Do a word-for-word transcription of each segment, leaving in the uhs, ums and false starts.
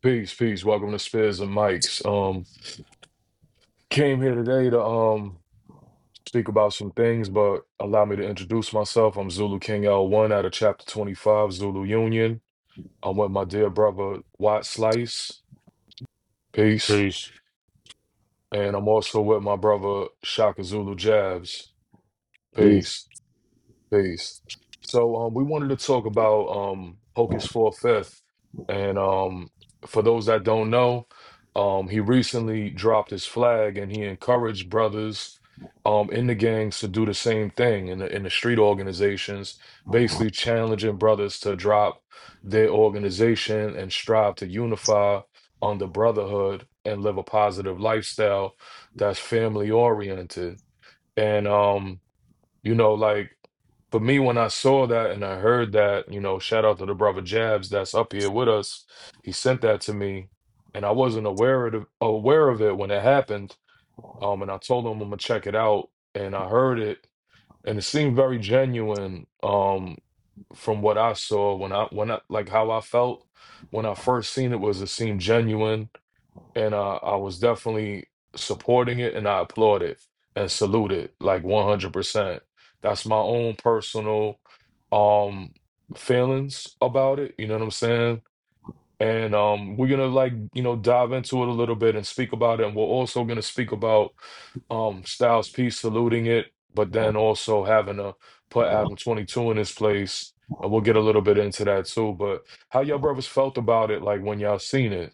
Peace, peace. Welcome to Spears and Mike's. Um, came here today to um speak about some things, but allow me to introduce myself. I'm Zulu King L one out of Chapter twenty-five, Zulu Union. I'm with my dear brother Watt Slice. Peace. Peace. And I'm also with my brother Shaka Zulu Jabs. Peace. Peace. Peace. So um, we wanted to talk about um, Hocus for Fifth, and um, for those that don't know, um, he recently dropped his flag, and he encouraged brothers um, in the gangs to do the same thing in the in the street organizations, basically challenging brothers to drop their organization and strive to unify under brotherhood and live a positive lifestyle that's family oriented. And um, you know, like for me, when I saw that and I heard that, you know, shout out to the brother Jabs that's up here with us. He sent that to me, and I wasn't aware of it, aware of it when it happened. Um, and I told him I'm gonna check it out, and I heard it, and it seemed very genuine. Um, from what I saw when I when I like how I felt when I first seen it was it seemed genuine, and uh, I was definitely supporting it, and I applaud it and salute it like one hundred percent. That's my own personal um feelings about it, you know what I'm saying? And um we're gonna like, you know, dive into it a little bit and speak about it. And we're also gonna speak about um Styles P saluting it, but then also having to put Adam twenty-two in his place. And we'll get a little bit into that too. But how y'all brothers felt about it, like when y'all seen it?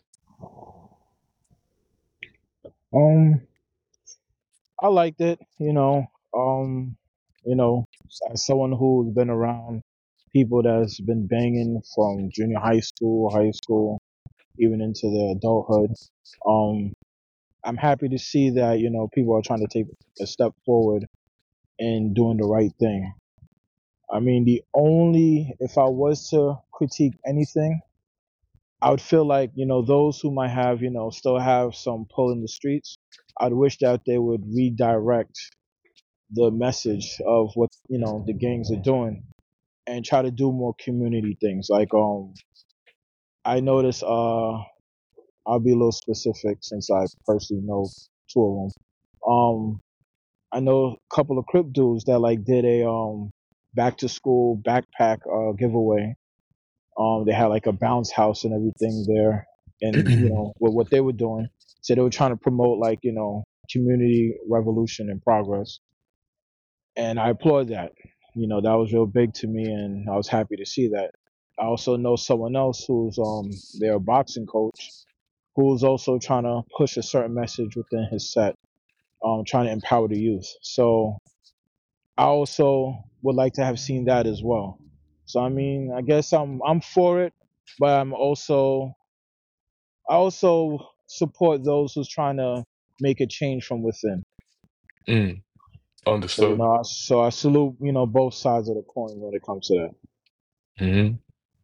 Um, I liked it. You know, um, you know, as someone who's been around people that's been banging from junior high school, high school, even into their adulthood. Um, I'm happy to see that you know people are trying to take a step forward in doing the right thing. I mean, the only if I was to critique anything, I would feel like, you know, those who might have, you know, still have some pull in the streets, I'd wish that they would redirect the message of what, you know, the gangs are doing and try to do more community things. Like, um, I noticed, uh, I'll be a little specific since I personally know two of them. Um, I know a couple of Crip dudes that like did a, um, back to school backpack, uh, giveaway. Um, they had like a bounce house and everything there, and you know what what they were doing. So they were trying to promote like you know community revolution and progress, and I applaud that. You know that was real big to me, and I was happy to see that. I also know someone else who's um their boxing coach who's also trying to push a certain message within his set, um trying to empower the youth. So I also would like to have seen that as well. So I mean, I guess I'm I'm for it, but I'm also I also support those who's trying to make a change from within. Mm, So you understood. know, I, so I salute you know both sides of the coin when it comes to that. Hmm.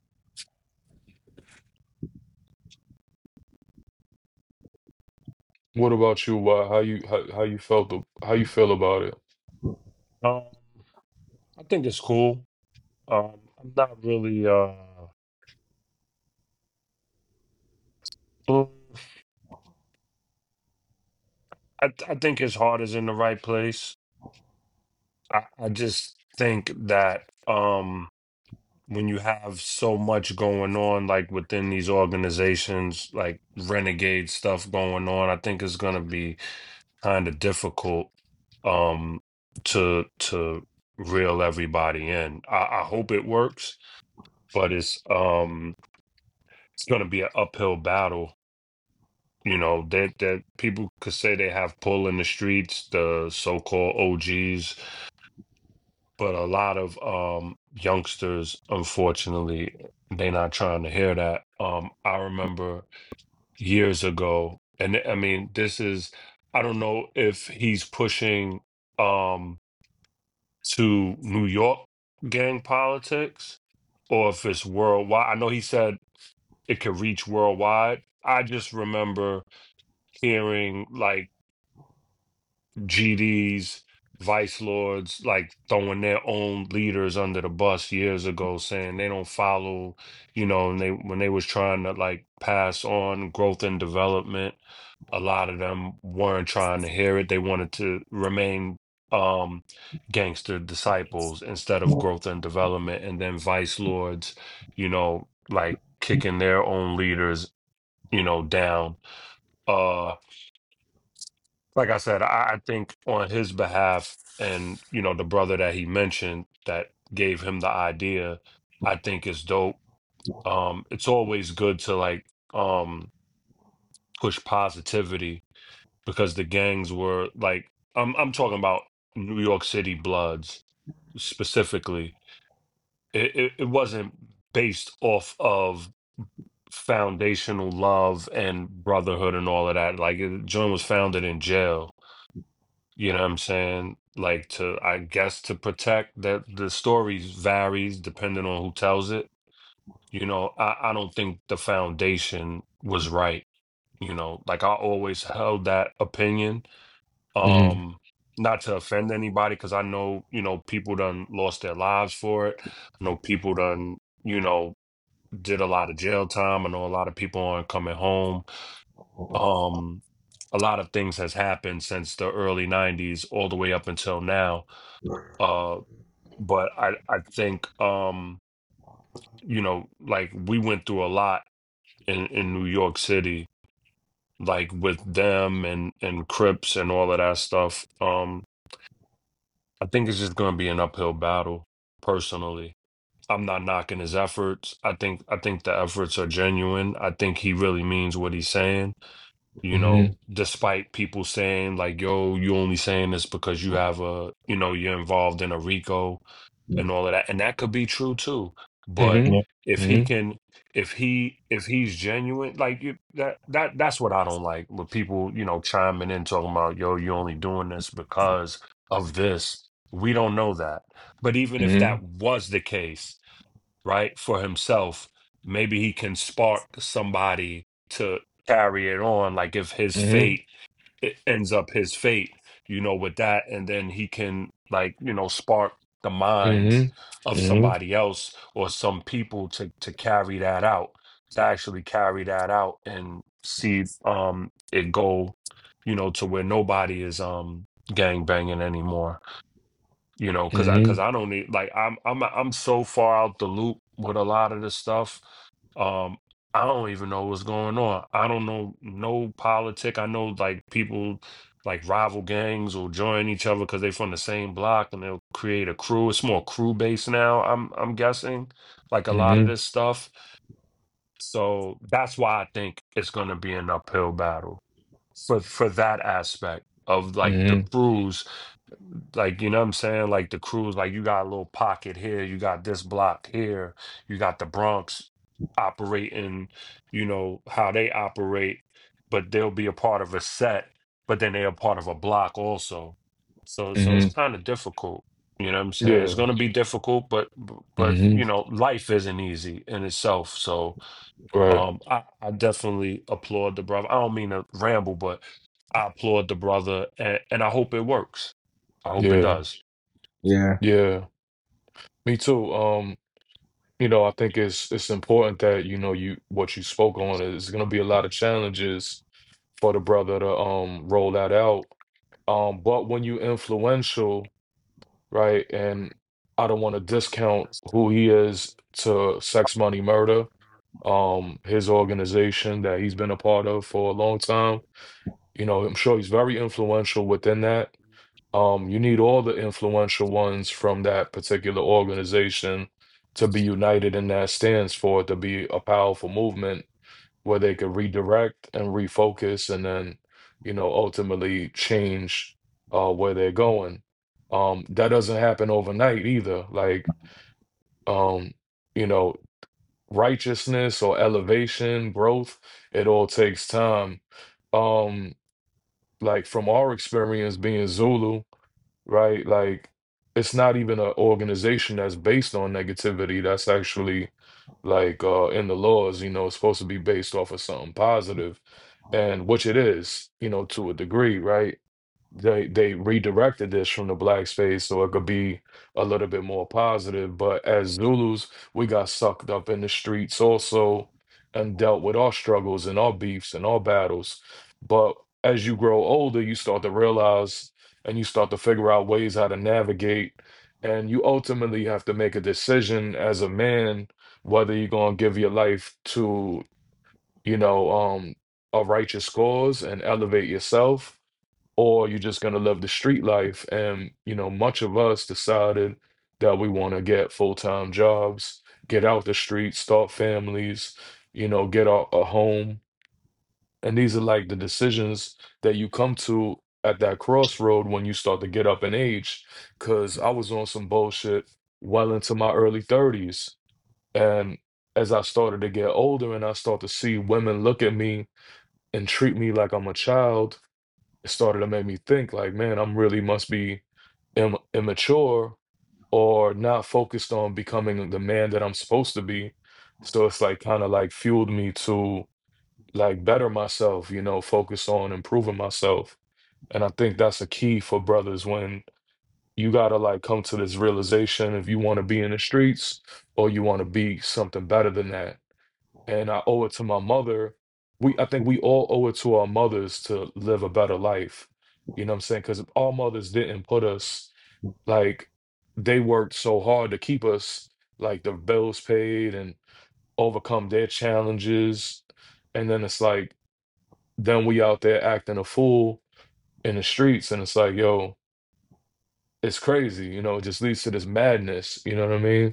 What about you? Why? How you how, how you felt? the- How you feel about it? Um, I think it's cool. Um, I'm not really uh mm, I I think his heart is in the right place. I, I just think that um when you have so much going on like within these organizations, like renegade stuff going on, I think it's gonna be kind of difficult um to to reel everybody in. I, I hope it works, but it's um it's going to be an uphill battle. You know, that that people could say they have pull in the streets, the so-called O Gs, but a lot of um youngsters, unfortunately, they're not trying to hear that. Um, I remember years ago, and I mean, this is, I don't know if he's pushing um to New York gang politics or if it's worldwide. I know he said it could reach worldwide. I just remember hearing like G Ds vice lords like throwing their own leaders under the bus years ago, saying they don't follow, you know, and they when they was trying to like pass on growth and development, a lot of them weren't trying to hear it. They wanted to remain um gangster disciples instead of growth and development, and then vice lords, you know, like kicking their own leaders, you know, down. Uh like I said, I, I think on his behalf, and you know, the brother that he mentioned that gave him the idea, I think is dope. Um, it's always good to like um push positivity because the gangs were like I'm I'm talking about New York City Bloods specifically. It it, it wasn't based off of foundational love and brotherhood and all of that. Like it, Joint was founded in jail. You know what I'm saying? Like to, I guess to protect that the stories varies depending on who tells it. You know, I, I don't think the foundation was right. You know, like I always held that opinion. Hmm. Um, not to offend anybody, because I know, you know, people done lost their lives for it. I know people done, you know, did a lot of jail time. I know a lot of people aren't coming home. Um, a lot of things has happened since the early nineties all the way up until now. Uh, but I I think um, you know, like we went through a lot in in New York City, like with them and and Crips and all of that stuff. Um, I think it's just going to be an uphill battle, personally. I'm not knocking his efforts. I think I think the efforts are genuine. I think he really means what he's saying. You Hmm. know, despite people saying like, "Yo, you only saying this because you have a, you know, you're involved in a RICO." And all of that, and that could be true too. But Hmm. Yeah. if he Hmm. can, if he if he's genuine, like you, that that that's what I don't like with people, you know, chiming in talking about, yo, you only doing this because of this. We don't know that. But even if Hmm. that was the case, right, for himself, maybe he can spark somebody to carry it on. Like if his Hmm. fate it ends up his fate, you know, with that, and then he can like, you know, spark the minds Hmm. of Hmm. somebody else or some people to to carry that out, to actually carry that out and see um it go, you know, to where nobody is um gang banging anymore. You know, because I because Hmm. I don't need like I'm I'm I'm so far out the loop with a lot of this stuff. Um, I don't even know what's going on. I don't know no politic. I know like people like rival gangs will join each other because they're from the same block and they'll create a crew. It's more crew based now. I'm I'm guessing like a lot of Hmm. this stuff. So that's why I think it's going to be an uphill battle for for that aspect of like the Hmm. crews, like you know what I'm saying, like the crews, like you got a little pocket here, you got this block here, you got the Bronx operating, you know how they operate, but they'll be a part of a set, but then they're a part of a block also. So so it's Hmm. kind of difficult. You know what I'm saying? It's Yeah. going to be difficult, but but Hmm. you know life isn't easy in itself. So Right. um, I, I definitely applaud the brother. I don't mean to ramble, but I applaud the brother, and, and I hope it works. I hope it Yeah. does. Yeah. Yeah. Me too. Um, you know, I think it's it's important that, you know, you what you spoke on is gonna be a lot of challenges for the brother to um roll that out. Um, but when you influential, right, and I don't want to discount who he is to Sex Money Murder, um, his organization that he's been a part of for a long time. You know, I'm sure he's very influential within that. Um, you need all the influential ones from that particular organization to be united in that stance for it to be a powerful movement where they could redirect and refocus and then, you know, ultimately change uh, where they're going. Um, that doesn't happen overnight either. Like, um, you know, righteousness or elevation, growth, it all takes time. Um, like from our experience being Zulu, right? Like it's not even an organization that's based on negativity. That's actually like uh in the laws, you know, it's supposed to be based off of something positive, and which it is, you know, to a degree, right? they they redirected this from the black space so it could be a little bit more positive. But as Zulus, we got sucked up in the streets also and dealt with our struggles and our beefs and our battles. But as you grow older, you start to realize and you start to figure out ways how to navigate. And you ultimately have to make a decision as a man whether you're going to give your life to, you know, um, a righteous cause and elevate yourself, or you're just going to live the street life. And, you know, much of us decided that we want to get full-time jobs, get out the streets, start families, you know, get a, a home. And these are like the decisions that you come to at that crossroad when you start to get up in age. Because I was on some bullshit well into my early thirties. And as I started to get older and I start to see women look at me and treat me like I'm a child, it started to make me think like, man, I'm really must be Im immature or not focused on becoming the man that I'm supposed to be. So it's like kind of like fueled me to like better myself, you know, focus on improving myself. And I think that's a key for brothers when you gotta like come to this realization if you want to be in the streets or you want to be something better than that. And I owe it to my mother. We, I think we all owe it to our mothers to live a better life. You know what I'm saying? Because our mothers didn't put us like they worked so hard to keep us like the bills paid and overcome their challenges. And then it's like, then we out there acting a fool in the streets, and it's like, yo, it's crazy, you know, it just leads to this madness, you know what I mean?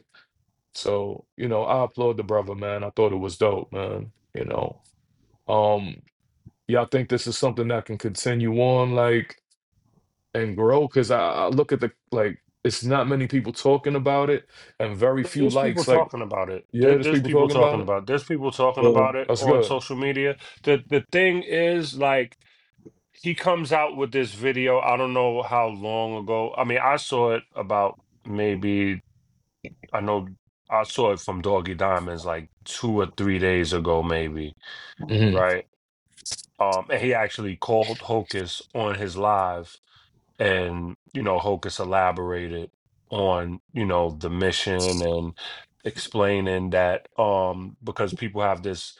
So, you know, I applaud the brother, man. I thought it was dope, man. You know. Um, Y'all think this is something that can continue on, like, and grow? Because I, I look at the, like, it's not many people talking about it and very few There's people likes. Like, talking about it. yeah, There, there's there's people people talking talking about it. about it. There's people talking Yeah. about it That's on good. social media. The the thing is, like, he comes out with this video. I don't know how long ago. I mean, I saw it about maybe, I know I saw it from Doggy Diamonds like two or three days ago, maybe, Hmm. right? Um, and he actually called Hocus on his live, and you know, Hocus elaborated on, you know, the mission and explaining that um because people have this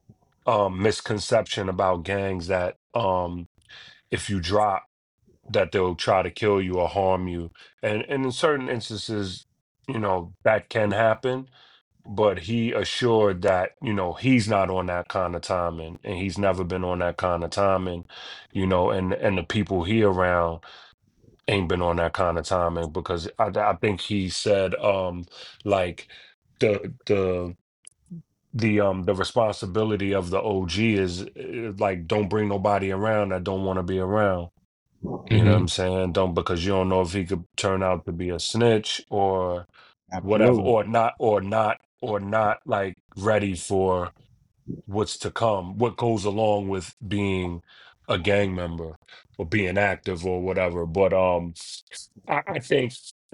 um misconception about gangs that um if you drop that they'll try to kill you or harm you. And, and in certain instances, you know, that can happen. But he assured that, you know, he's not on that kind of timing and he's never been on that kind of timing, you know, and, and the people he around ain't been on that kind of timing because I, I think he said, um, like the, the, the um the responsibility of the O G is uh, like don't bring nobody around that don't want to be around. You know what Hmm. I'm saying? Don't, because you don't know if he could turn out to be a snitch or whatever, Absolutely. or not, or not, or not like ready for what's to come, what goes along with being a gang member or being active or whatever. But um, I, I think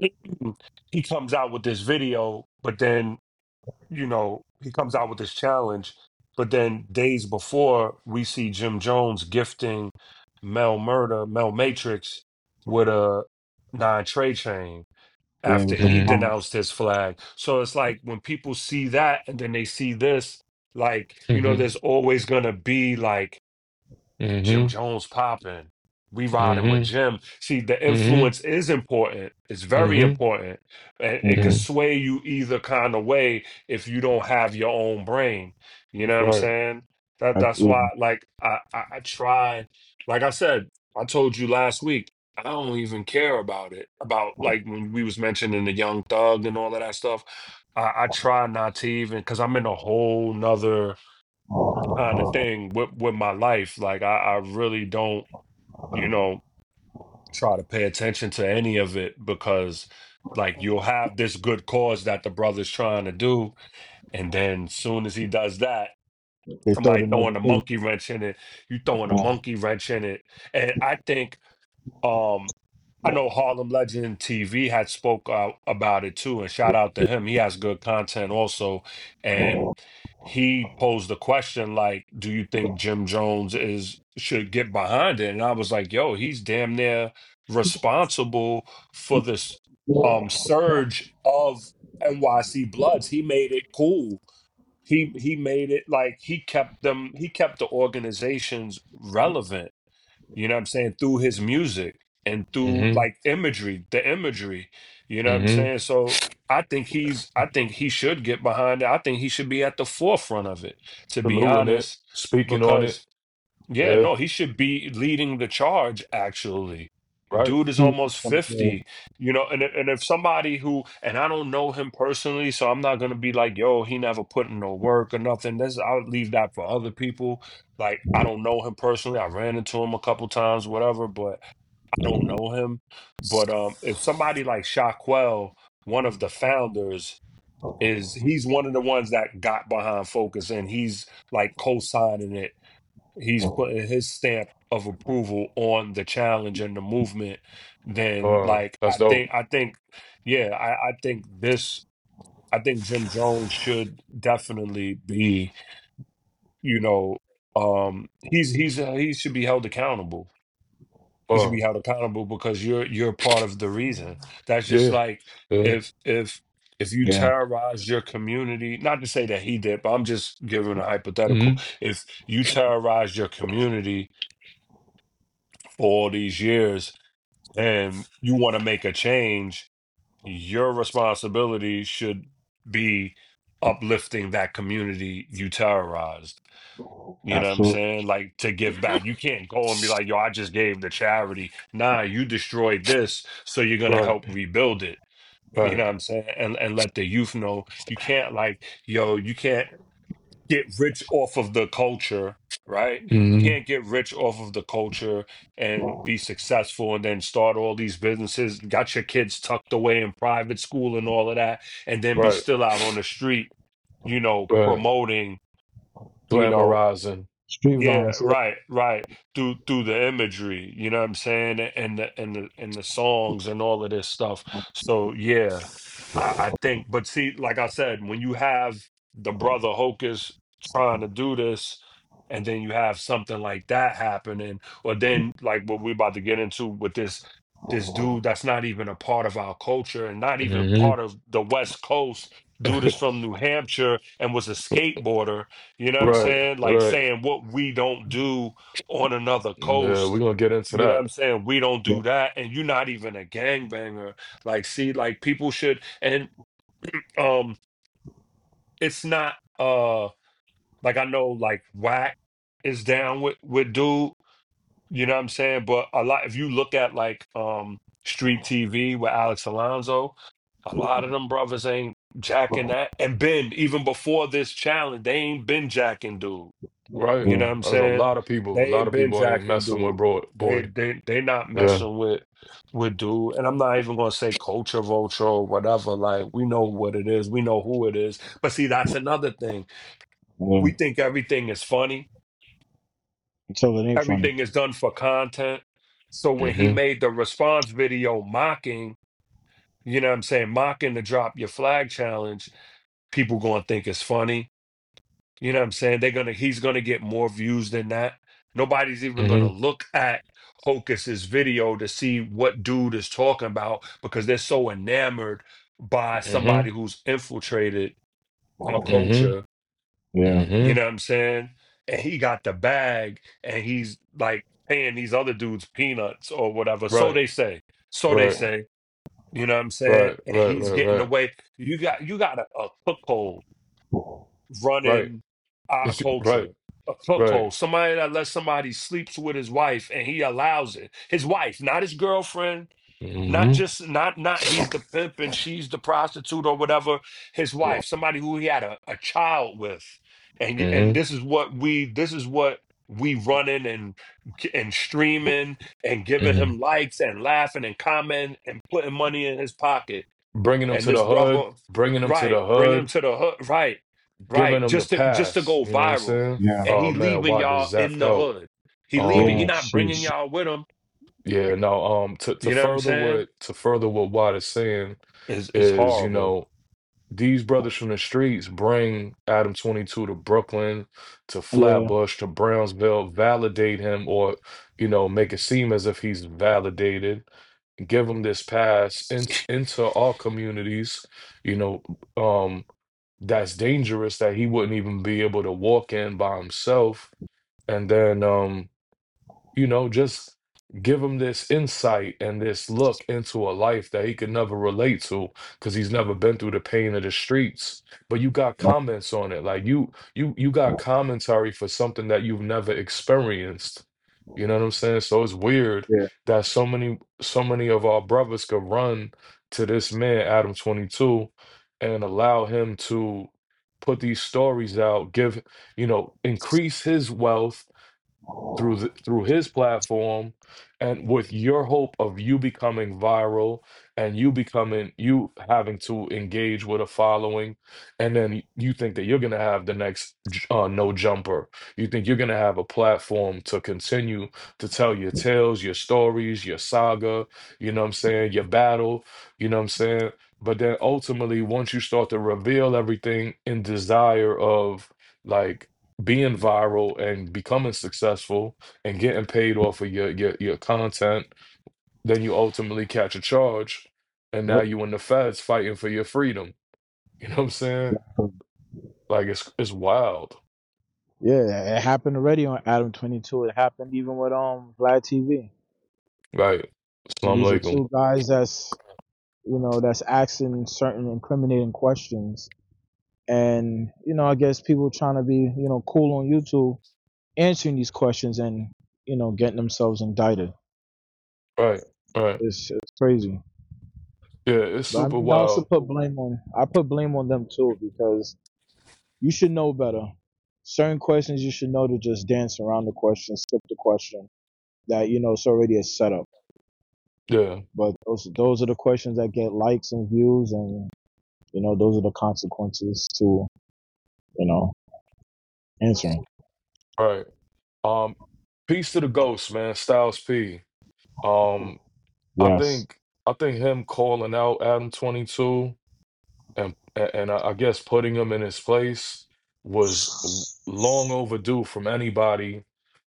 he comes out with this video, but then you know, he comes out with this challenge, but then days before, we see Jim Jones gifting Mel Murder, Mel Matrix with a nine trade chain Yeah, after with the he Hmm. bomb. denounced his flag. So it's like when people see that and then they see this, like, you know, Hmm. there's always gonna be like Jim Hmm. Jones popping. We riding with Hmm. Jim. See, the Hmm. influence is important. It's very Hmm. important. And it could Mm-hmm. Hmm. sway you either kind of way if you don't have your own brain. You know what I'm Right. saying? That that's why, Absolutely. like, I, I, I try, like I said, I told you last week, I don't even care about it. About like when we was mentioning the Young Thug and all of that stuff. I, I try not to even because I'm in a whole nother kind of thing with with my life. Like I, I really don't, you know, try to pay attention to any of it because like you'll have this good cause that the brother's trying to do, and then soon as he does that, They somebody started another throwing a case. monkey wrench in it, you throwing a Uh, monkey wrench in it. And I think um I know Harlem Legend T V had spoke out about it too, and shout out to him. He has good content also, and he posed the question like, "Do you think Jim Jones is should get behind it?" And I was like, "Yo, he's damn near responsible for this um surge of N Y C Bloods. He made it cool. He he made it like he kept them. He kept the organizations relevant. You know what I'm saying? Through his music and through Mm-hmm. like imagery, the imagery. You know what I'm Mm-hmm. saying? So I think he's I think he should get behind it. I think he should be at the forefront of it, to be Saluting it, honest. speaking on it. Because yeah, Yeah. no, he should be leading the charge, actually. Right. Dude is He, almost yeah, fifty, you know, and, if- and if somebody who, and I don't know him personally, so I'm not going to be like, yo, he never put in no work or nothing. That's, I'll leave that for other people. Like, I don't know him personally. I ran into him a couple times, whatever, but I don't know him. But um, if somebody like Shaquell, one of the founders, is he's one of the ones that got behind Focus and he's like co-signing it. He's putting his stamp of approval on the challenge and the movement. Then Uh, like that's I dope. think I think yeah, I, I think this I think Jim Jones should definitely be, you know, um he's he's uh, he should be held accountable. He should Uh, be held accountable because you're you're part of the reason. That's just yeah. like Yeah. if if if you yeah, terrorize your community, not to say that he did, but I'm just giving a hypothetical. Mm-hmm. If you terrorize your community for all these years and you want to make a change, your responsibility should be uplifting that community you terrorized. You know what I'm absolutely. saying? Like to give back. You can't go and be like, yo, I just gave the charity. Nah, you destroyed this, so you're gonna Right. help rebuild it. You Right. know what I'm saying? And and let the youth know you can't like, yo, you can't get rich off of the culture, right? You Mm-hmm. can't get rich off of the culture and be successful and then start all these businesses, got your kids tucked away in private school and all of that, and then be Right. still out on the street, you know, Right. promoting, you know, Glamorizing. Street yeah, violence. Yeah, right, right. Through through the imagery, you know what I'm saying, and the and the and the songs and all of this stuff. So yeah, I, I think. But see, like I said, when you have the brother Hocus trying to do this, and then you have something like that happening, or then like what we're about to get into with this this dude that's not even a part of our culture and not even Mm-hmm. part of the West Coast. Dude is from New Hampshire and was a skateboarder, you know what I'm Right. saying? Like Right. saying what we don't do on another Yeah, we're coast. gonna get into You know what that. I'm saying? We don't yeah. do that. And you're not even a gangbanger. Like, see, like people should and um it's not uh like I know like whack is down with with dude, you know what I'm saying? But a lot if you look at like um street T V with Alex Alonso, a lot of them brothers ain't jacking that. And Ben, even before this challenge, they ain't been jacking dude. Right. You know Yeah. what I'm There's a saying? lot of people. A They lot ain't of been people ain't jacking messing with dude. Bro They Boyd. they they not Yeah. messing with with dude. And I'm not even gonna say culture vulture or whatever. Like we know what it is. We know who it is. But see, that's another thing. Yeah. We think everything is funny. Until it ain't funny. Everything is done for content. So when he Mm-hmm. made the response video mocking, you know what I'm saying, mocking the drop your flag challenge, people gonna think it's funny. You know what I'm saying? They're gonna he's gonna get more views than that. Nobody's even gonna Mm-hmm. look at Hocus's video to see what dude is talking about because they're so enamored by Mm-hmm. somebody who's infiltrated our Mm-hmm. culture. Yeah. You Mm-hmm. know what I'm saying? And he got the bag and he's like paying these other dudes peanuts or whatever. So Right. they say. So they Right. say. You know what I'm saying? Right. And Right. he's Right. getting Right. away. You got you got a, a cookhold Right. running our Right. culture. A Right. cuckold, somebody that lets somebody sleeps with his wife and he allows it. His wife, not his girlfriend, not Mm-hmm. just not not he's the pimp and she's the prostitute or whatever. His wife, somebody who he had a, a child with, and and Mm-hmm. this is what we this is what we running and and streaming and giving Mm-hmm. him likes and laughing and commenting and putting money in his pocket. Bringing them And to this the hood. brother, Bringing them to right, the bring him hood. to the hood, right, Giving right, them the just to just to pass. go You know what I'm viral. saying? Yeah. And Oh he man, leaving why does y'all Zeph in the help? hood. He leaving. He Yeah. Um. not bringing Sheesh. y'all with him. Yeah. No. Um. To to You know what I'm further saying? what to further what Watt is saying Is is is, you horrible. know, these brothers from the streets bring Adam twenty-two to Brooklyn, to Yeah, Flatbush, to Brownsville, validate him, or, you know, make it seem as if he's validated, give him this pass in, into our communities, you know, um, that's dangerous that he wouldn't even be able to walk in by himself. And then, um, you know, just give him this insight and this look into a life that he could never relate to because he's never been through the pain of the streets. But you got comments on it. Like you you you got commentary for something that you've never experienced. You know what I'm saying? So it's weird yeah, that so many so many of our brothers could run to this man, Adam twenty-two, and allow him to put these stories out, give, you know, increase his wealth through the, through his platform, and with your hope of you becoming viral and you becoming you having to engage with a following, and then you think that you're going to have the next j- uh, no jumper. You think you're going to have a platform to continue to tell your tales, your stories, your saga, you know what I'm saying, your battle, you know what I'm saying. But then ultimately, once you start to reveal everything in desire of, like, being viral and becoming successful and getting paid off of your your your content, then you ultimately catch a charge, and now yep. you in the feds fighting for your freedom. You know what I'm saying? Like it's it's wild. Yeah, it happened already on Adam twenty-two. It happened even with um Vlad T V. Right. So Assalamu these are alaikum. two guys that's you know that's asking certain incriminating questions, and you know I guess people trying to be you know cool on YouTube answering these questions and you know getting themselves indicted. Right. Right. It's it's crazy. Yeah, it's But I super mean, I also wild. put blame on I put blame on them too because you should know better. Certain questions you should know to just dance around the question, skip the question. That you know it's already a setup. Yeah. But those those are the questions that get likes and views, and you know those are the consequences to you know answering. Right. Um, peace to the ghost, man. Styles P. Um, I Yes. think I think him calling out Adam twenty-two and and I I guess putting him in his place was w- long overdue from anybody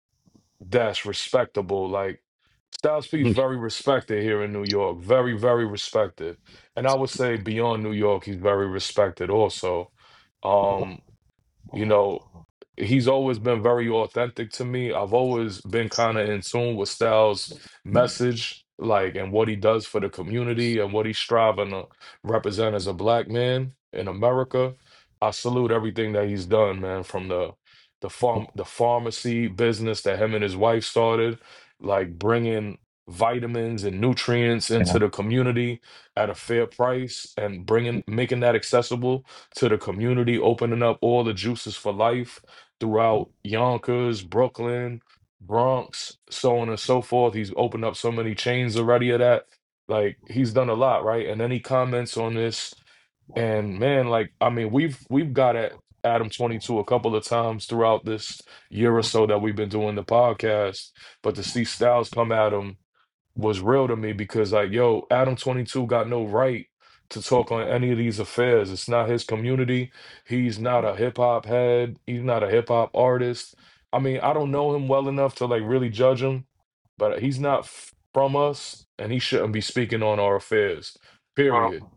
that's respectable. Like Styles P is very respected here in New York, very, very respected. And I would say beyond New York, he's very respected also. Um, you know, he's always been very authentic to me. I've always been kind of in tune with Styles' message, like, and what he does for the community and what he's striving to represent as a black man in America. I salute everything that he's done, man, from the the farm the pharmacy business that him and his wife started, like bringing vitamins and nutrients into the community at a fair price and bringing making that accessible to the community, opening up all the juices for life throughout Yonkers, Brooklyn, Bronx, so on and so forth. He's opened up so many chains already of that. Like he's done a lot, right? And then he comments on this, and man, like I mean, we've we've got at Adam twenty-two a couple of times throughout this year or so that we've been doing the podcast, but to see Styles come at him was real to me because like yo, Adam twenty-two got no right to talk on any of these affairs. It's not his community. He's not a hip hop head. He's not a hip hop artist. I mean, I don't know him well enough to like really judge him, but he's not f- from us and he shouldn't be speaking on our affairs. Um, Period.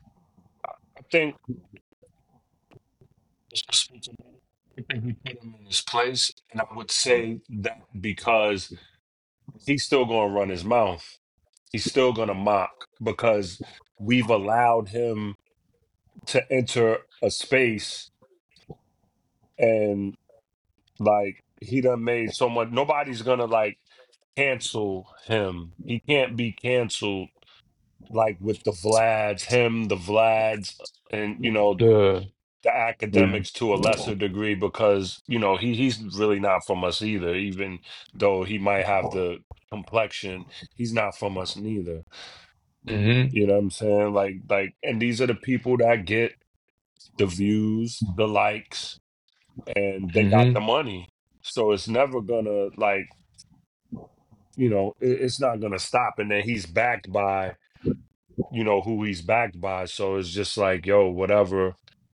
I think I think we put him in his place, and I would say that because he's still going to run his mouth. He's still going to mock because we've allowed him to enter a space and like he done made so much. Nobody's gonna like cancel him. He can't be canceled like with the Vlads, him, the Vlads, and you know Yeah. the Yeah. academics to a lesser degree because you know he he's really not from us either. Even though he might have the complexion, he's not from us neither. Mm-hmm. You know what I'm saying? Like like, and these are the people that get the views, the likes, and they got Mm-hmm. the money. So it's never gonna like you know it, it's not gonna stop. And then he's backed by you know, who he's backed by. So it's just like, yo, whatever.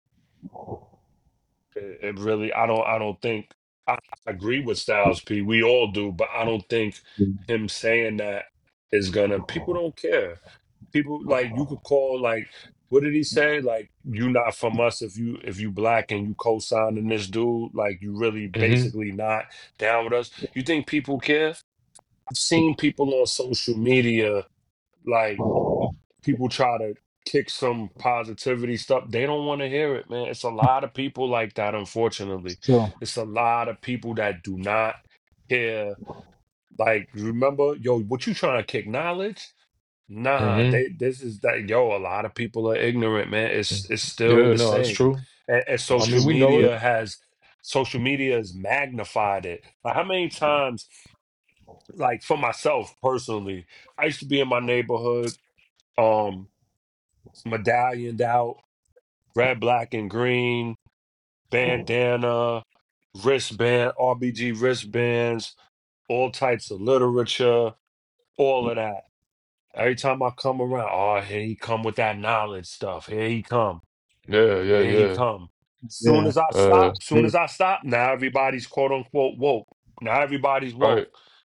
It, it really, I don't, I don't think I, I agree with Styles P. We all do, but I don't think him saying that is gonna. People don't care. People like you could call like, what did he say? Like, you not from us if you if you black and you co-signing this dude. Like, you really Hmm. basically not down with us. You think people care? I've seen people on social media like people try to kick some positivity stuff. They don't want to hear it, man. It's a lot of people like that, unfortunately. So, It's a lot of people that do not care. Like, remember, yo, what you trying to kick knowledge? Nah, Hmm. they this is that yo, a lot of people are ignorant, man. It's it's still Yeah, the no, that's same. true. And, and I social mean, we know it. media has social media has magnified it. Like, how many times, like for myself personally, I used to be in my neighborhood, um, medallioned out, red, black, and green, bandana, wristband, R B G wristbands, all types of literature, all of that. Every time I come around, oh, here he come with that knowledge stuff. Here he come. Yeah, yeah, Here he yeah. come. Soon yeah, as I Uh, stop, soon as I stop, now everybody's quote unquote woke. Now everybody's right, woke.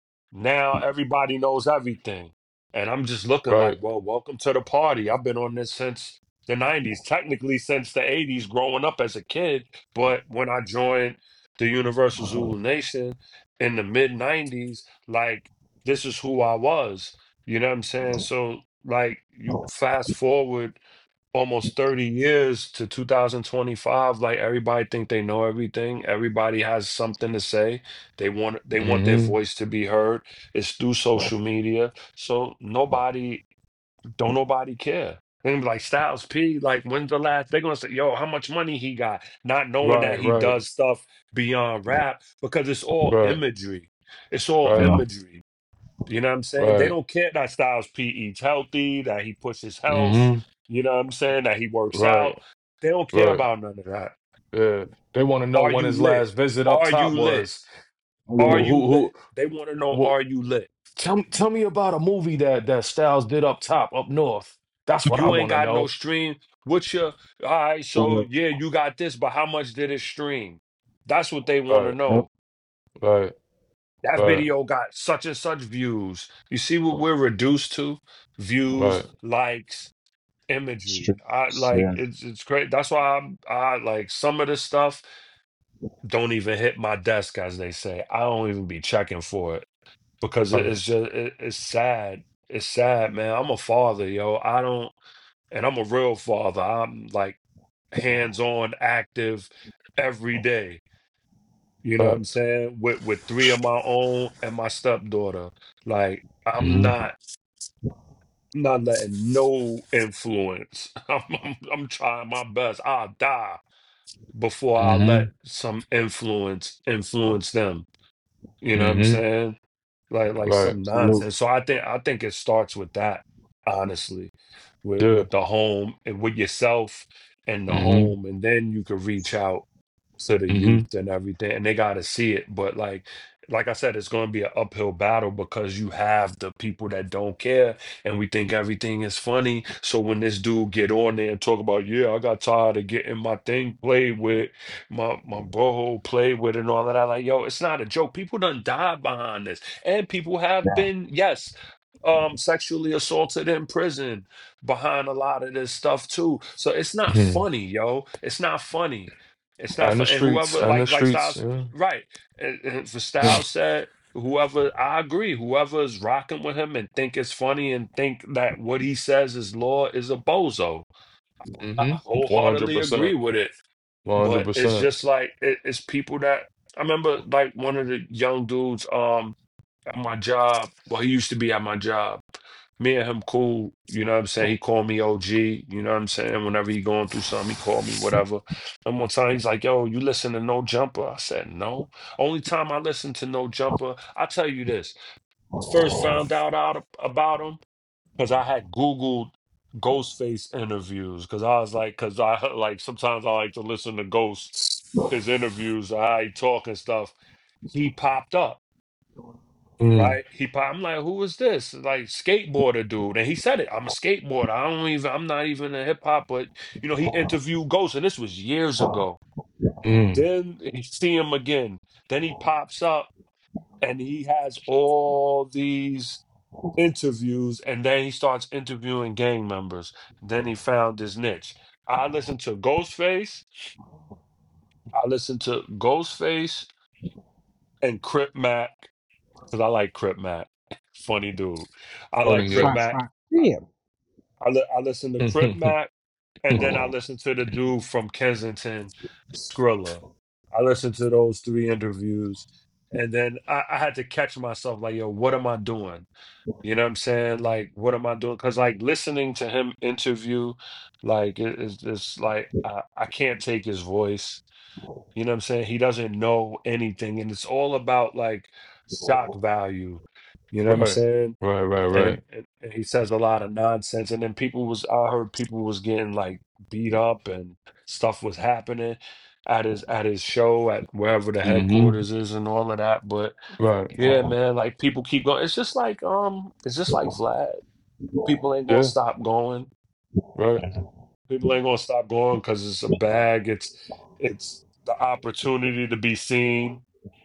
Now everybody knows everything. And I'm just looking right. like, well, welcome to the party. I've been on this since the nineties, technically since the eighties, growing up as a kid. But when I joined the Universal Zulu Nation in the mid nineties, like, this is who I was. You know what I'm saying? So, like, you fast forward almost thirty years to two thousand twenty-five, like, everybody think they know everything. Everybody has something to say. They want they want their Hmm. voice to be heard. It's through social media. So nobody don't nobody care. They're gonna be like, Styles P, like, when's the last? They're gonna say, yo, how much money he got? Not knowing that Right, he right, does stuff beyond rap, because it's all right, imagery. It's all right, yeah, imagery. You know what I'm saying? They right. don't care that Styles P eats healthy, that he pushes health, Hmm. you know what I'm saying, that he works Right, out. They don't care right. about none of that. Yeah. They want to know Are when you his lit? last visit up Are top you lit? was. Are yeah. Who, you who, lit? who, They want to know, who are you lit? tell, tell me about a movie that, that Styles did up top, up north. That's what I You ain't want to got no know. stream. What's your, all right, so So, yeah, you got this, but how much did it stream? That's what they want to Right, yep, know. right, That right, video got such and such views. You see what we're reduced to? Views, right. likes, imagery. I streets, like yeah, it's it's great. That's why I'm I like some of this stuff don't even hit my desk, as they say. I don't even be checking for it because it- Right. it's just it, it's sad. It's sad, man. I'm a father, yo. I don't, and I'm a real father. I'm like hands-on, active every day. You know what Right. I'm saying? With with three of my own and my stepdaughter. Like, I'm Hmm. not not letting no influence. I'm, I'm I'm trying my best. I'll die before I let Hmm. some influence influence them. You know what I'm Hmm. saying? Like like Right. some salute. nonsense. So I think I think it starts with that, honestly, with Yeah. with the home and with yourself and the Hmm. home, and then you can reach out to the Hmm. youth and everything, and they got to see it. But like like I said, it's going to be an uphill battle because you have the people that don't care, and we think everything is funny. So when this dude get on there and talk about, yeah, I got tired of getting my thing played with, my my bro played with, and all of that, like, yo, it's not a joke. People done died behind this, and people have Yeah, been, yes, um sexually assaulted in prison behind a lot of this stuff too. So it's not Hmm. funny, yo. It's not funny. It's not And the fun. And streets, whoever, and the like like streets. Styles, Yeah. right? And, and for Yeah. Styles said, whoever, I agree, whoever is rocking with him and think it's funny and think that what he says is law is a bozo. I Hmm. One hundred wholeheartedly agree percent. with it. One hundred But it's percent. just like it, it's people that I remember, like one of the young dudes um at my job. Well, he used to be at my job. Me and him cool, you know what I'm saying? He called me O G, you know what I'm saying? Whenever he going through something, he called me, whatever. And one time he's like, yo, you listen to No Jumper? I said, no. Only time I listen to No Jumper, I tell you this. First found out, out about him because I had Googled Ghostface interviews because I was like, because I like sometimes I like to listen to Ghost, his interviews, how he talk and stuff. He popped up. Mm, right? He pop, I'm like, who is this? Like skateboarder dude. And he said it. I'm a skateboarder. I don't even I'm not even a hip hop, but you know, he interviewed Ghost, and this was years ago. mm. Then you see him again. Then he pops up and he has all these interviews, and then he starts interviewing gang members. Then he found his niche. I listened to Ghostface. I listened to Ghostface and Crip Mac because I like Crip Mac. Funny dude. I like Funny, Crip yeah. Five, Mac. five. Yeah. I, li- I listened to Crip Mac, and then I listened to the dude from Kensington, Skrilla. I listened to those three interviews, and then I, I had to catch myself like, yo, what am I doing? You know what I'm saying? Like, what am I doing? Because like listening to him interview, like it, it's just like I, I can't take his voice. You know what I'm saying? He doesn't know anything, and it's all about like shock value. You know what I'm Right, saying? right, right, right. And, and, and he says a lot of nonsense, and then people was I heard people was getting like beat up and stuff was happening at his at his show at wherever the Mm-hmm. headquarters is and all of that. But Right. yeah, man, like people keep going. It's just like um, it's just like Vlad. People ain't gonna Yeah. stop going. Right. People ain't gonna stop going because it's a bag. It's it's the opportunity to be seen.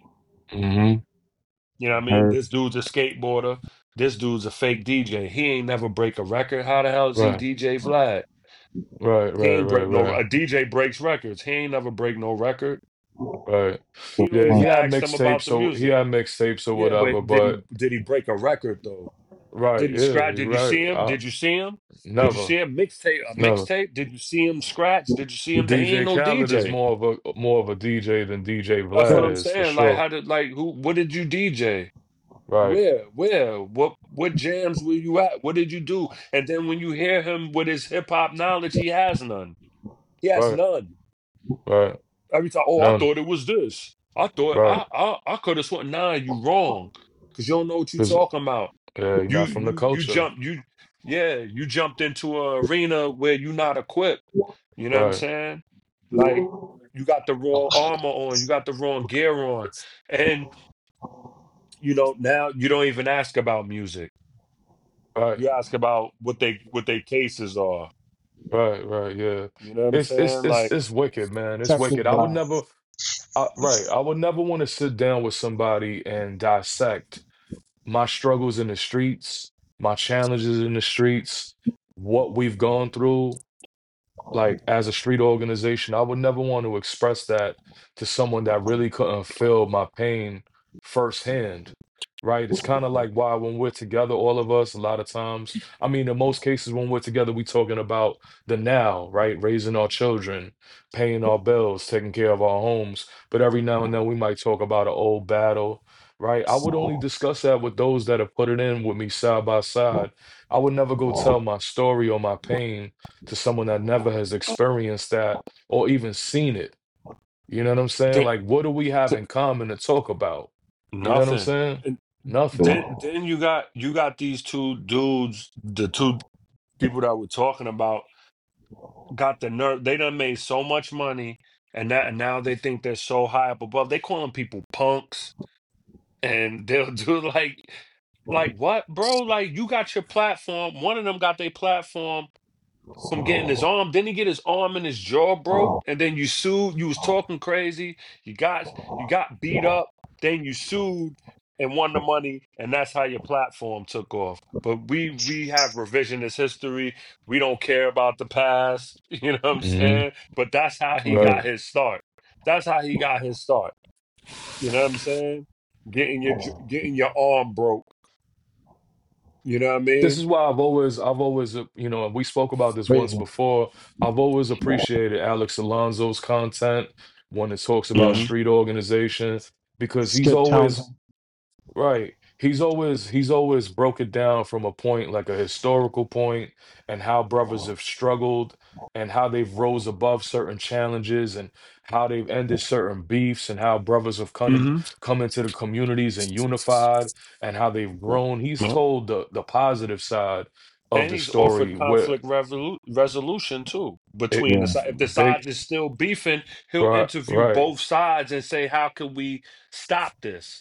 Mm-hmm. You know what I mean? Heard. This dude's a skateboarder. This dude's a fake D J. He ain't never break a record. How the hell is he Right. D J Vlad? Right. He Right. ain't Right. break no. Right. A D J breaks records. He ain't never break no record. Right. You know, Yeah, he you had asked him mixtapes, about the so he music. had mixtapes or Yeah, whatever, but did he but did he break a record though? right, Did he yeah, scratch? you're Did you right. see him? Uh, Did you see him? Did you never, see him mixtape? A never. mixtape? Did you see him scratch? Did you see him? He ain't D J no Khaled is D J. more of a more of a D J than D J That's what Vlad I'm is for saying. Like, sure. how did like who? What did you D J? Right, Where? Where? What? What jams were you at? What did you do? And then when you hear him with his hip hop knowledge, he has none. He has right, none. right. Every time, oh, I None. thought it was this. I thought Right. I I, I could have sworn. Nah, you wrong. Cause you don't know what you Because talking about. yeah, you're You not from the you you culture. jump you yeah, you jumped into an arena where you're not equipped. You know what I'm Right. saying? Like you got the wrong armor on, you got the wrong gear on. And you know, now you don't even ask about music. Right. You ask about what they what they cases are. Right. Right. Yeah. You know what I'm It's it's saying? it's Like it's wicked, man. It's Texas wicked. I would vibe. never. I, right. I would never want to sit down with somebody and dissect my struggles in the streets, my challenges in the streets, what we've gone through, like as a street organization. I would never want to express that to someone that really couldn't feel my pain firsthand. Right? It's kind of like why when we're together, all of us, a lot of times, I mean, in most cases, when we're together, we talking about the now, right? Raising our children, paying our bills, taking care of our homes. But every now and then we might talk about an old battle, right? I would only discuss that with those that have put it in with me side by side. I would never go tell my story or my pain to someone that never has experienced that or even seen it. You know what I'm saying? th- Like, what do we have th- in common to talk about? You know what I'm nothing. saying? And Nothing. then then you got you got these two dudes, the two people that we're talking about got the nerve. They done made so much money, and that and now they think they're so high up above. They calling people punks, and they'll do like, like what, bro? Like you got your platform. One of them got their platform from getting his arm. Didn't he get his arm and his jaw broke? And then you sued. You was talking crazy. You got you got beat up. Then you sued and won the money, and that's how your platform took off. But we we have revisionist history. We don't care about the past. You know what I'm Hmm. saying? But that's how he Right. got his start. That's how he got his start. You know what I'm saying? Getting your j- getting your arm broke. You know what I This mean? is why I've always, I've always, uh, you know, we spoke about this once Crazy. before. I've always appreciated Alex Alonso's content when it talks about Hmm. street organization because he's Skip always Townsend. right. He's always he's always broke it down from a point like a historical point and how brothers have struggled and how they've rose above certain challenges and how they've ended certain beefs and how brothers have come in, Hmm. come into the communities and unified and how they've grown. He's told the the positive side of And the he's offered story where conflict revolu- resolution too it between the Yeah. side. If the big side is still beefing, he'll right interview right both sides and say, "How can we stop this?"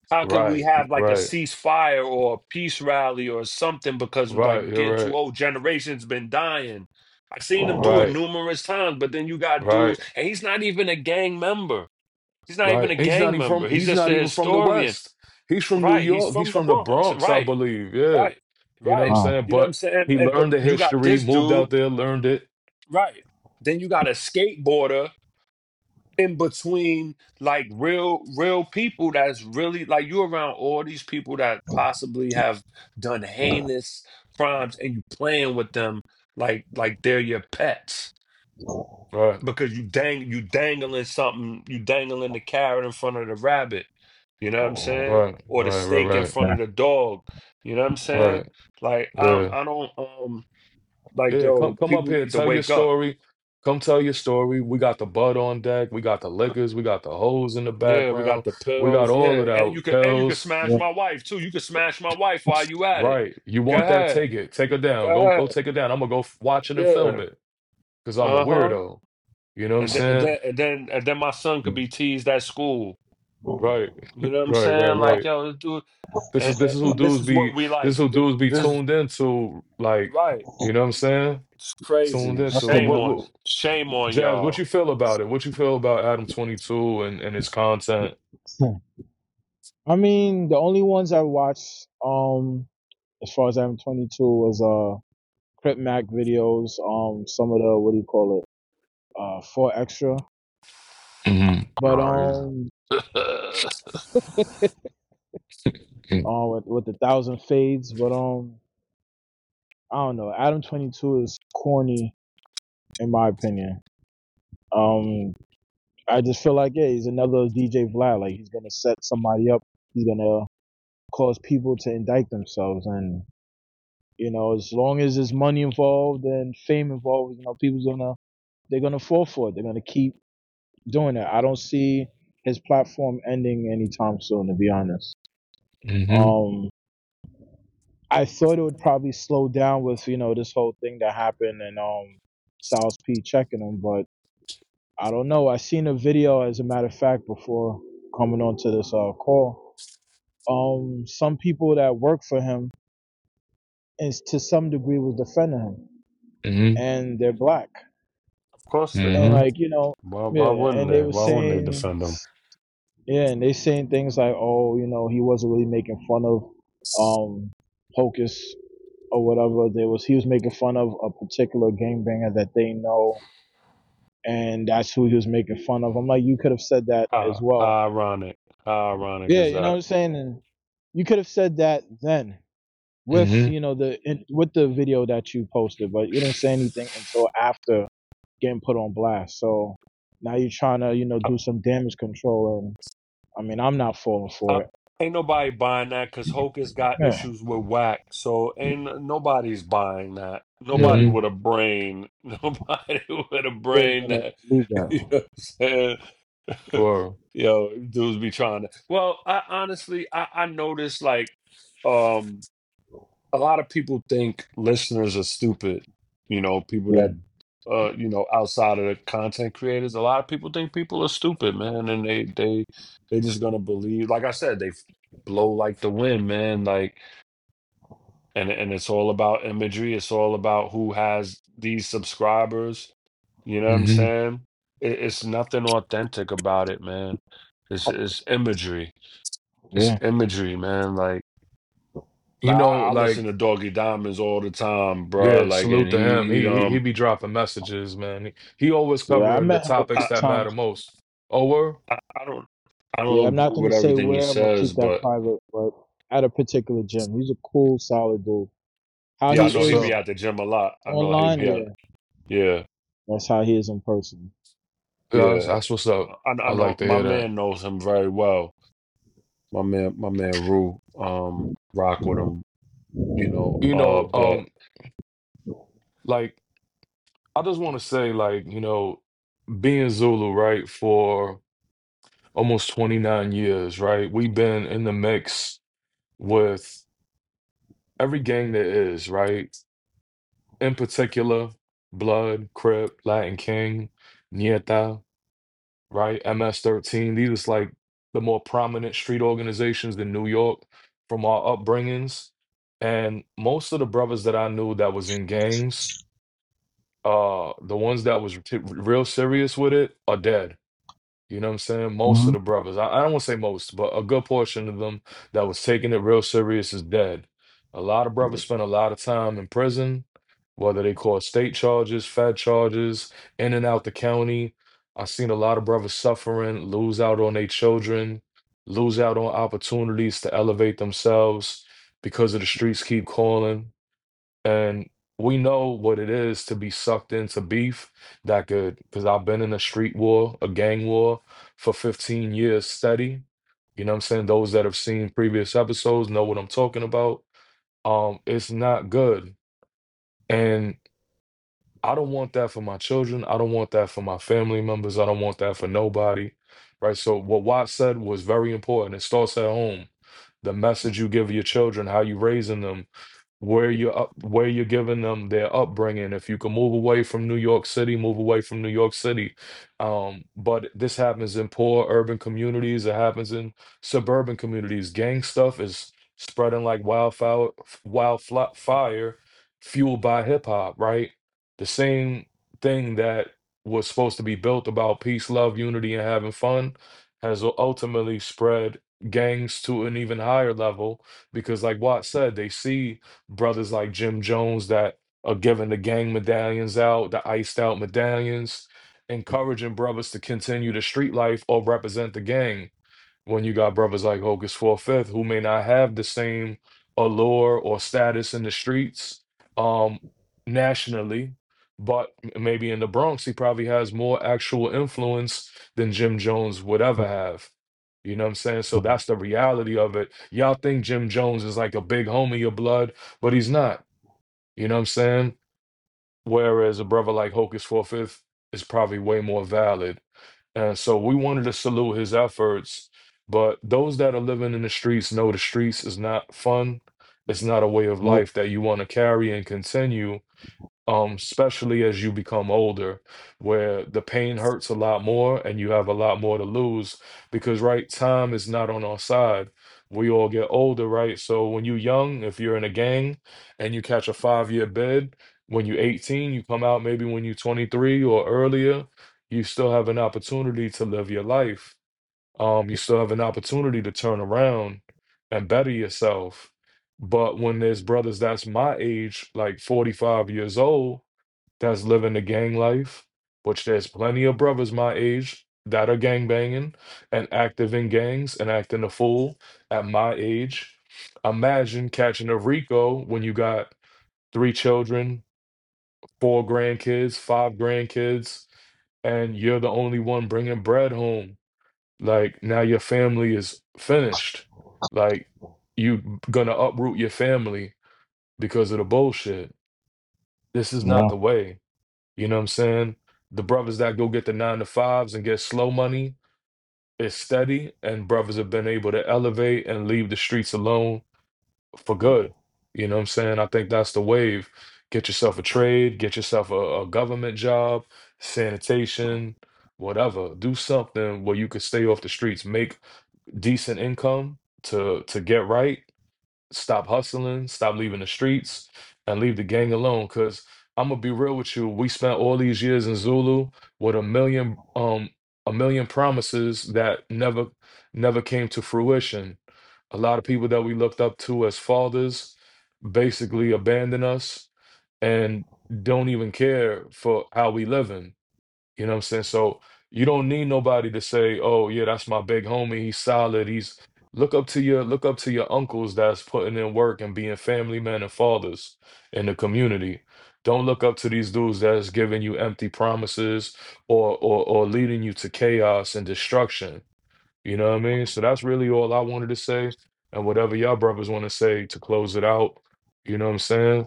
How can we Right, have like a right, ceasefire or a peace rally or something because like right. we're getting You're too right. old. Generations been dying. I've seen him do it Right, numerous times, but then you got right, dudes, and he's not even a gang member. He's not even right. a He's not gang even member. from. He's He's just a not even from the historian. West. He's from New Right. He's York. He's from the from the Bronx. Bronx, I Right. believe. Yeah. Right. You know what I'm Right. Huh. saying? You know what I'm But saying? he And- learned But the you got history, this moved dude. out there, learned it. Right. Then you got a skateboarder in between like real real people that's really like you around all these people that possibly have done heinous crimes and you playing with them like like they're your pets Right, because you dang you dangling something you dangling the carrot in front of the rabbit, you know what I'm saying, right, or the right, right, steak in right, front of the dog, you know what I'm saying, right. like I Yeah. I don't um like Yeah, come yo come up people here, need to tell your wake up. story. Come tell your story. We got the bud on deck. We got the liquors. We got the hose in the Yeah, we got background. the We got pills. all Yeah, of and you that could and you could pills. smash Yeah. my wife too. You could smash my wife while you at it. Right. You Go want that? ahead. Take it. Take her Go down. Go go ahead. take it down. I'm gonna go f- watch it and film Yeah. it because I'm a Uh-huh. weirdo. You know what I'm And then, and saying? then and then and then my son could be teased at school. Right. You know what I'm Right, right, saying? Like, right. yo, dude, This and, is this is who and this dudes is what be we this is like. who dudes be This tuned into, like, right. you know what I'm saying? It's Tuned crazy. into. Shame What on what shame on Jazz, what y'all. you feel about it? What you feel about Adam twenty-two and, and his content? I mean, the only ones I watched, um, as far as I'm twenty-two, was uh, Crip Mac videos. Um, some of the what do you call it? Uh, four extra. Hmm. But Oh, um, yeah. uh, with with the thousand fades. But um, I don't know. Adam twenty-two is corny in my opinion. Um, I just feel like yeah, he's another D J Vlad. Like he's gonna set somebody up. He's gonna cause people to indict themselves, and you know, as long as there's money involved and fame involved, you know, people's gonna they're gonna fall for it. They're gonna keep doing it. I don't see his platform ending anytime soon, to be honest. Hmm. Um, I thought it would probably slow down with you know this whole thing that happened and um Styles P checking him, but I don't know. I seen a video, as a matter of fact, before coming onto this uh, call. Um, some people that work for him is to some degree was defending him, Hmm. and they're black, Of course they and Hmm. are. like you know, Why yeah, why wouldn't and they they? were Why wouldn't they saying, defend them? yeah, and they saying things like, oh, you know, he wasn't really making fun of um Hocus or whatever. There was he was making fun of a particular gangbanger that they know, and that's who he was making fun of. I'm like, you could have said that as How, well. how ironic. How ironic Yeah, is you know what that? I'm saying? And you could have said that then with, Hmm. you know, the in, with the video that you posted, but you didn't say anything until after getting put on blast. So now you're trying to, you know, do some damage control, and I mean, I'm not falling Uh, for it. ain't nobody buying that because Hocus got Yeah, issues with whack. So ain't nobody's buying that. yeah, Nobody Hmm. with a brain. Nobody with a yeah, you're brain gonna that believe you that. know what I'm saying? Or Yo, dudes be trying to. Well, I honestly I, I noticed like um a lot of people think listeners are stupid. You know, people Yeah, that uh, you know, outside of the content creators, a lot of people think people are stupid, man, and they they they just gonna believe. Like I said, they blow like the wind, man. Like, and and it's all about imagery. It's all about who has these subscribers. You know what I'm hmm. saying? It, it's nothing authentic about it, man. It's it's imagery. It's yeah, imagery, man. Like. You Like know, I, I listen like, to Doggy Diamonds all the time, bruh. yeah, Like, and salute to he, him. he He he, he um, be dropping messages, man. He, he always yeah. I covering the met him a topics few I, that matter times. most. Oh, word? I, I don't, I Yeah, I'm don't not agree gonna with say everything he where. I'm gonna says, keep that but private, but at a particular gym, he's a cool, solid dude. How yeah, I he That's know what's he is be up. at the gym a lot. I know he online, be at, yeah, yeah, that's how he is in person. Yeah, that's, yeah. that's what's up. I, I I know like to my hear that. man knows him very well. My man, my man Rue, um, rock with him, you know, You uh, know, but um, like, I just want to say, like, you know, being Zulu, right, for almost twenty-nine years, right? We've been in the mix with every gang there is, right? In particular, Blood, Crip, Latin King, Nieta, right? M S thirteen. These is like the more prominent street organizations in New York from our upbringings. And most of the brothers that I knew that was in gangs, uh, the ones that was t- real serious with it are dead. You know what I'm saying? Most of Mhm. the brothers, I, I don't want to say most, but a good portion of them that was taking it real serious is dead. A lot of brothers spent a lot of time in prison, whether they call state charges, fed charges, in and out the county. I seen a lot of brothers suffering, lose out on their children, lose out on opportunities to elevate themselves because of the streets keep calling. And we know what it is to be sucked into beef that could, because I've been in a street war, a gang war for fifteen years steady. You know what I'm saying? Those that have seen previous episodes know what I'm talking about. Um, it's not good. And I don't want that for my children. I don't want that for my family members. I don't want that for nobody. Right. So what Watt said was very important. It starts at home. The message you give your children, how you raising them, where you're up, where you're giving them their upbringing. If you can move away from New York City, move away from New York City. Um, but this happens in poor urban communities. It happens in suburban communities. Gang stuff is spreading like wildfire, wildfire, fueled by hip hop. Right, the same thing that was supposed to be built about peace, love, unity, and having fun has ultimately spread gangs to an even higher level because, like Watt said, they see brothers like Jim Jones that are giving the gang medallions out, the iced out medallions, encouraging brothers to continue the street life or represent the gang. When you got brothers like Hocus four Fifth who may not have the same allure or status in the streets um nationally, but m- maybe in the Bronx he probably has more actual influence than Jim Jones would ever have. You know what I'm saying? So that's the reality of it. Y'all think Jim Jones is like a big homie of blood, but he's not. You know what I'm saying? Whereas a brother like Hocus for Fifth is probably way more valid. And so we wanted to salute his efforts. But those that are living in the streets know the streets is not fun. It's not a way of Nope. life that you want to carry and continue, um, especially as you become older, where the pain hurts a lot more and you have a lot more to lose because, right, time is not on our side. We all get older, right? So when you're young, if you're in a gang and you catch a five-year bid, when you're eighteen, you come out maybe when you're twenty-three or earlier, you still have an opportunity to live your life. Um, you still have an opportunity to turn around and better yourself. But when there's brothers that's my age, like forty-five years old, that's living the gang life, which there's plenty of brothers my age that are gang banging and active in gangs and acting a fool at my age. Imagine catching a Rico when you got three children, four grandkids, five grandkids, and you're the only one bringing bread home. Like now your family is finished. Like you gonna uproot your family because of the bullshit. This is not Yeah. the way. You know what I'm saying? The brothers that go get the nine to fives and get slow money is steady, and brothers have been able to elevate and leave the streets alone for good. You know what I'm saying? I think that's the wave. Get yourself a trade, get yourself a, a government job, sanitation, whatever. Do something where you could stay off the streets, make decent income to to get right, stop hustling, stop leaving the streets, and leave the gang alone. Cause I'm gonna be real with you. We spent all these years in Zulu with a million um a million promises that never never came to fruition. A lot of people that we looked up to as fathers basically abandon us and don't even care for how we living. You know what I'm saying? So you don't need nobody to say, "Oh, yeah, that's my big homie. He's solid. He's look up to your look up to your uncles that's putting in work and being family men and fathers in the community. Don't look up to these dudes that's giving you empty promises or or or leading you to chaos and destruction." You know what I mean? So that's really all I wanted to say. And whatever y'all brothers want to say to close it out, you know what I'm saying?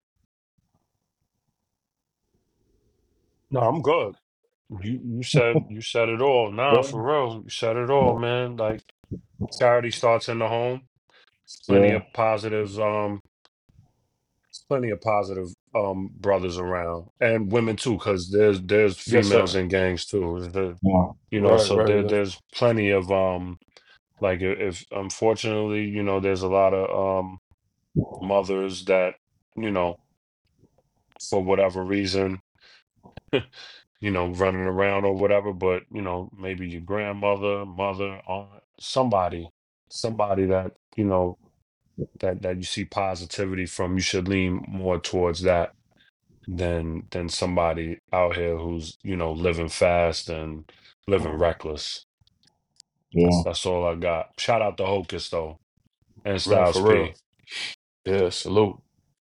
No, I'm good. You you said you said it all. Nah, Yeah. for real. You said it all, man. Like charity starts in the home. Plenty Yeah. of positives, um, plenty of positive um brothers around. And women too, because there's there's Yes, females sir. in gangs too. The- Yeah. you know, Right, so right. there That's there's plenty of um Like if, if unfortunately, you know, there's a lot of um mothers that, you know, for whatever reason, you know, running around or whatever, but you know, maybe your grandmother, mother, aunt, somebody, somebody that, you know, that that you see positivity from, you should lean more towards that than than somebody out here who's, you know, living fast and living reckless. That's Yeah. that's all I got. Shout out to Hocus though and Man, Styles for real. P. Yeah, salute.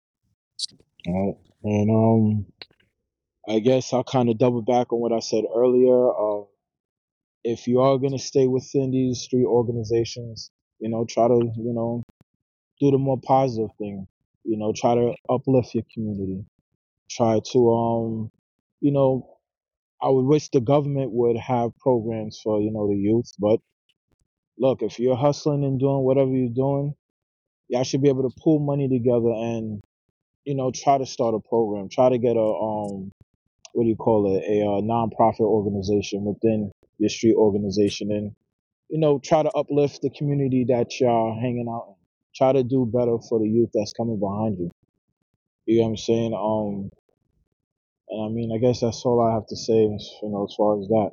Right. And um, I guess I'll kind of double back on what I said earlier. Uh, if you are gonna stay within these street organizations, you know, try to, you know, do the more positive thing. You know, try to uplift your community. Try to, um, you know, I would wish the government would have programs for, you know, the youth. But look, if you're hustling and doing whatever you're doing, y'all should be able to pull money together and, you know, try to start a program. Try to get a, um, what do you call it, a, uh nonprofit organization within your street organization, and you know, try to uplift the community that y'all hanging out in. Try to do better for the youth that's coming behind you. You know what I'm saying? Um, and I mean, I guess that's all I have to say, you know, as far as that.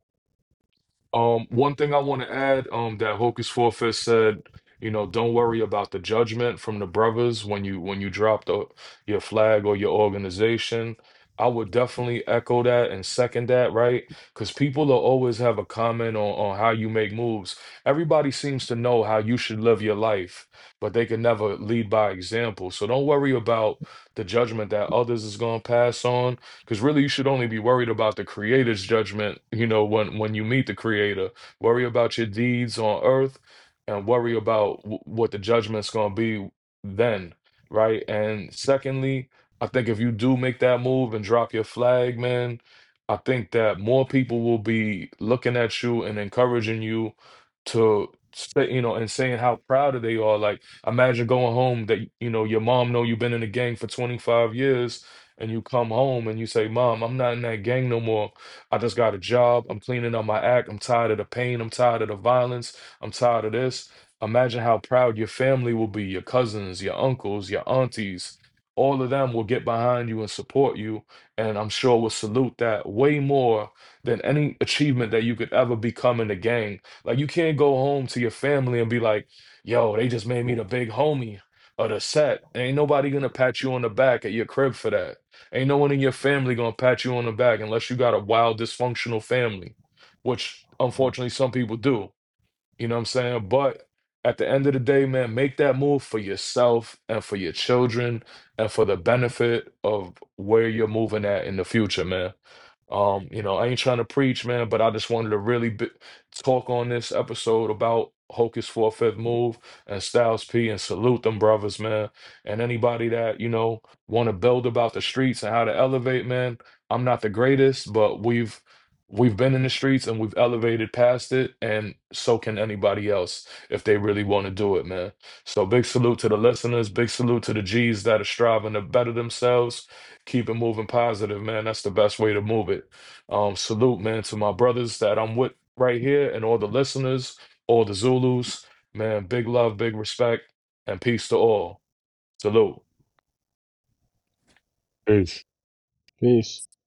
Um, one thing I want to add, um, that Hocus Forfeit said, you know, don't worry about the judgment from the brothers when you when you drop the your flag or your organization. I would definitely echo that and second that, right? Because people will always have a comment on, on how you make moves. Everybody seems to know how you should live your life, but they can never lead by example. So don't worry about the judgment that others is going to pass on, because really you should only be worried about the creator's judgment, you know, when when you meet the creator. Worry about your deeds on earth and worry about w- what the judgment's going to be then, right? And secondly, I think if you do make that move and drop your flag, man, I think that more people will be looking at you and encouraging you to say, you know, and saying how proud of they are. Like, imagine going home that, you know, your mom know you've been in the gang for twenty-five years and you come home and you say, Mom, I'm not in that gang no more. I just got a job. I'm cleaning up my act. I'm tired of the pain. I'm tired of the violence. I'm tired of this. Imagine how proud your family will be, your cousins, your uncles, your aunties. All of them will get behind you and support you. And I'm sure will salute that way more than any achievement that you could ever become in the gang. Like, you can't go home to your family and be like, yo, they just made me the big homie of the set. Ain't nobody gonna pat you on the back at your crib for that. Ain't no one in your family gonna pat you on the back unless you got a wild dysfunctional family, which unfortunately some people do. You know what I'm saying? But at the end of the day, man, make that move for yourself and for your children and for the benefit of where you're moving at in the future, man. Um, you know, I ain't trying to preach, man, but I just wanted to really bi- talk on this episode about Hocus for a Fifth Move and Styles P and salute them brothers, man. And anybody that, you know, want to build about the streets and how to elevate, man. I'm not the greatest, but we've we've been in the streets and we've elevated past it, and so can anybody else if they really want to do it, man. So big salute to the listeners, big salute to the G's that are striving to better themselves. Keep it moving positive, man. That's the best way to move it. Um, salute, man, to my brothers that I'm with right here and all the listeners, all the Zulus. Man, big love, big respect, and peace to all. Salute. Peace. Peace.